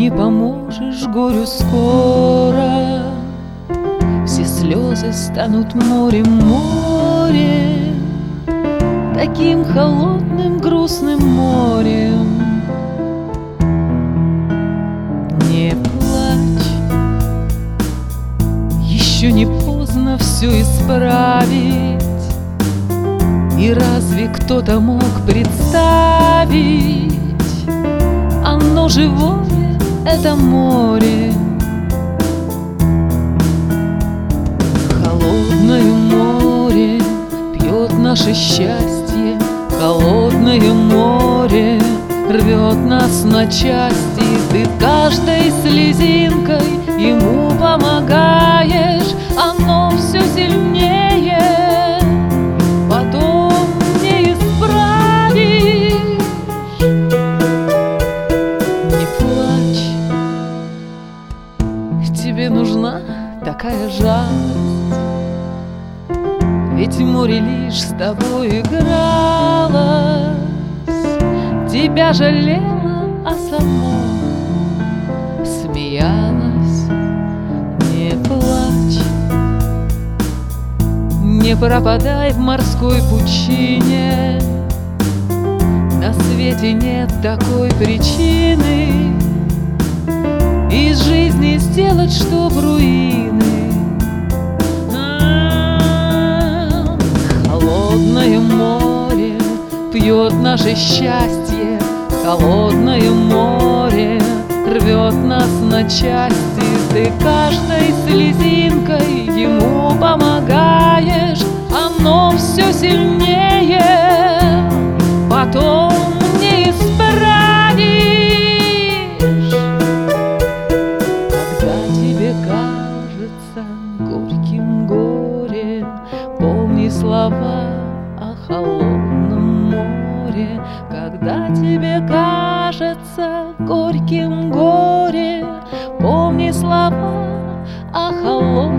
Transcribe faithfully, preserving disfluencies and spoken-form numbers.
не поможешь горю скоро. Все слезы станут морем, морем, таким холодным, грустным морем. Не плачь, еще не поздно все исправить. И разве кто-то мог представить, оно живое, это море. Холодное море пьет наше счастье, холодное море рвет нас на части. Ты каждой слезинкой ему помогаешь, оно все сильнее, потом не исправишь. Не плачь, тебе нужна такая жалость, ведь море лишь с тобой игралось, тебя жалела, а сама смеялась. Не плачь, не пропадай в морской пучине, на свете нет такой причины из жизни сделать, чтоб руины. Холодное море пьет наше счастье, холодное море рвет нас на части. Ты каждой слезинкой ему помогаешь, оно все сильнее, потом не исправишь. Когда тебе кажется горьким горе, помни слова о холодном море. Когда тебе кажется горьким горе, помни слова о холодном море.